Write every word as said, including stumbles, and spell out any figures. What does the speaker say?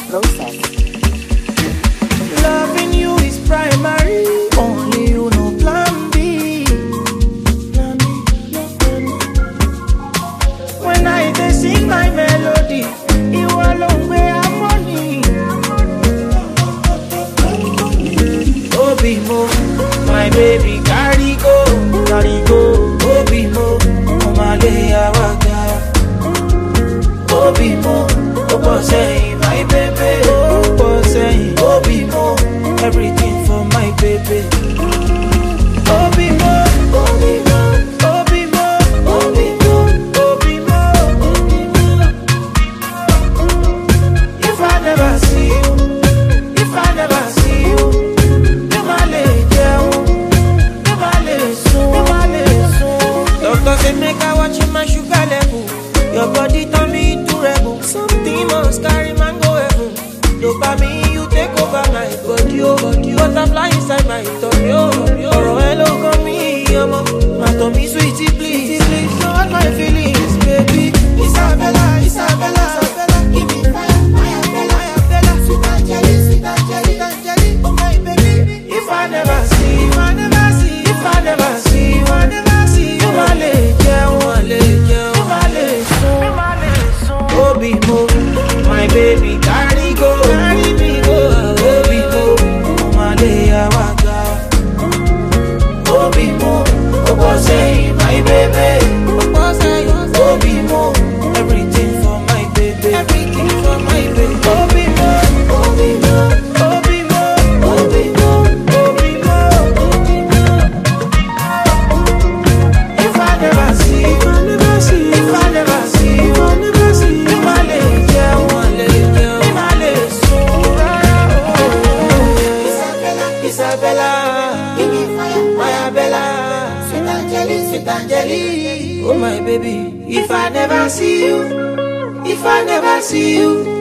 process. Loving you is primary, only you know plan B. Plan B, no plan B. When I dey sing my melody, you alone wear harmony. Obimo, my baby, carry go, carry go. Obimo, Omalaya Waka. Obimo, Obosei, my baby. Obosei, Obimo, everything for my baby. Obimo, Obimo, Obimo, Obimo, Obimo, Obimo. If I never see you, if I never see you, you my lady, you my lady, you my lady. Doctor say make I watch my sugar level. Your body turn me into rebel. Something must carry man go heaven. Dopamine, you take over my body, oh body. Butterfly inside my tummy, oh tummy, oh. Oro hello, come me, omo. My tummy, sweetie, please, please. Know what my feelings, baby. Isabella, Isabella, Isabella. Give me fire, fire, bella, fire, bella. Sweet Angeli, sweet Angeli, Angeli. Oh my baby. If I never see, if I never see, if I never see, if I never see, you my lady, you my lady, you my lady. Obimo, my baby, carry go, carry me go. Obimo, Omalaya Waka. Obimo, Obosei, my baby. Obosei, Obimo, everything for my baby, everything for my baby. Obimo, Obimo, Obimo, Obimo, Obimo, Obimo. If I never see, if I never see, if I never see, if I never see, you my lady, you my lady, you my lady. Isabella, Isabella, give me fire, fire, bella. Sweet Angeli, sweet Angeli. Oh my baby, if I never see you, if I never see you.